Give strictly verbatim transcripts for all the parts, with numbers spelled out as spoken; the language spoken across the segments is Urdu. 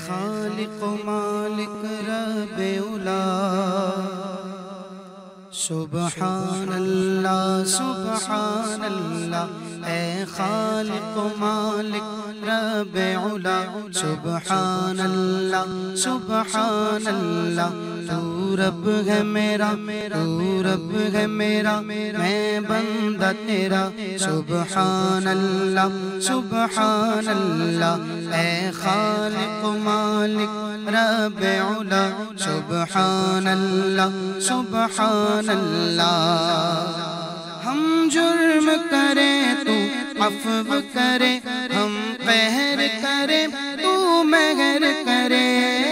خالق مالک رب اولا سبحان اللہ سبحان اللہ اے خالق مالک رب اولا سبحان اللہ سبحان اللہ تو رب ہے میرا تو رب ہے میرا میں بندہ تیرا سبحان اللہ سبحان اللہ اے خالق مالک رب اولا سبحان اللہ سبحان اللہ ہم جرم کریں تو عفو کرے ہم قہر کریں تو مہر کرے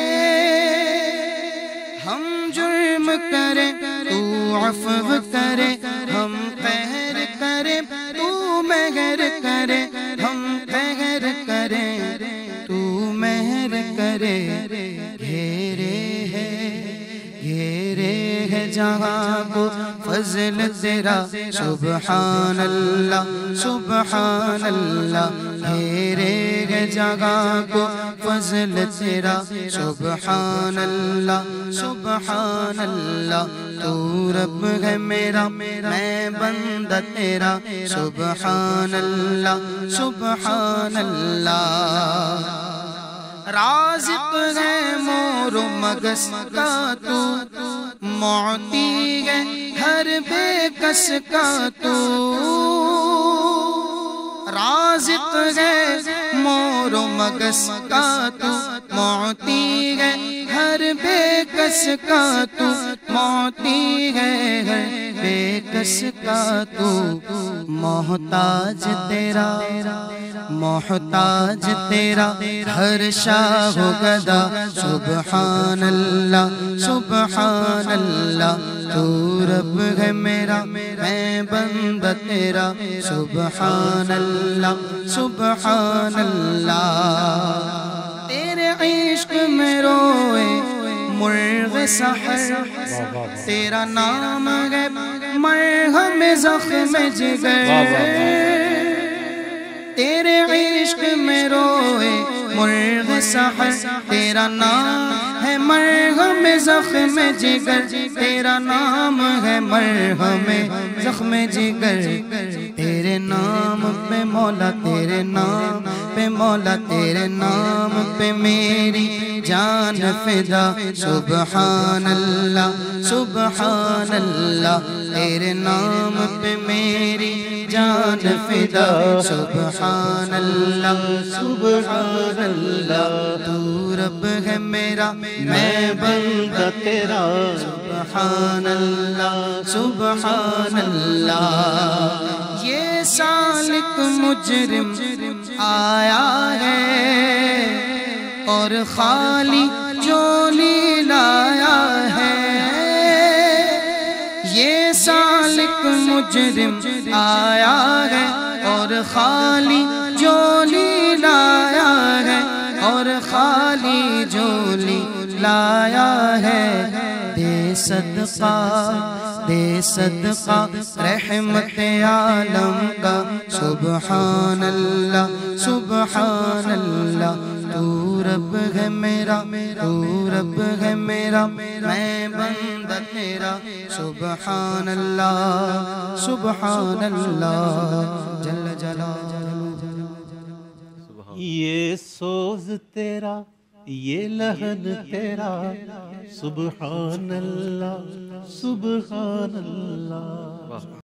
ہم جرم کریں تو عفو کرے ہم قہر کریں تو مہر کرے ہم قہر کریں تو مہر کرے گھیرے ہے گھیرے ہے جہاں کو فضل تیرا سبحان اللہ سبحان اللہ گھیرے ہے جگہ کو فضل تیرا سبحان اللہ سبحان اللہ تو رب ہے میرا میں بندہ تیرا سبحان اللہ سبحان اللہ رازق ہے مور و مگس کا تو معطی ہے ہر بے کس کا تو رازق ہے مور و مگس کا تو معطی ہے ہر بے کس کا تو معطی ہے ہر بے کس کا تو محتاج تیرا محتاج تیرا ہر شاہ و گدا سبحان اللہ سبحان اللہ تو رب ہے میرا میں بندہ تیرا سبحان اللہ سبحان اللہ تیرے عشق میں روئے مرغ سحر تیرا نام ہے مرہم زخم جگر تیرے عشق میں روئے مرغ سحر تیرا نام ہے مرہم زخم جگر تیرا نام ہے مرہم زخم جگر تیرے نام پہ مولا تیرے نام پہ مولا تیرے نام پہ میری جان فدا سبحان اللہ سبحان اللہ تیرے نام پہ میری جان فدا سبحان اللہ سبحان اللہ تو رب ہے میرا میں بندہ تیرا سبحان اللہ سبحان اللہ یہ سالک مجرم آیا ہے اور خالی جولی لایا ہے یہ سالک مجرم آیا ہے اور خالی جولی لایا ہے اور خالی جولی لایا ہے دے صدقہ دے صدقہ رحمت عالم کا سبحان اللہ سبحان اللہ تو رب ہے میرا تو رب ہے میرا میں بندہ تیرا سبحان اللہ سبحان اللہ جل جلالہ یہ سوز تیرا یہ لہن تیرا سبحان اللہ سبحان اللہ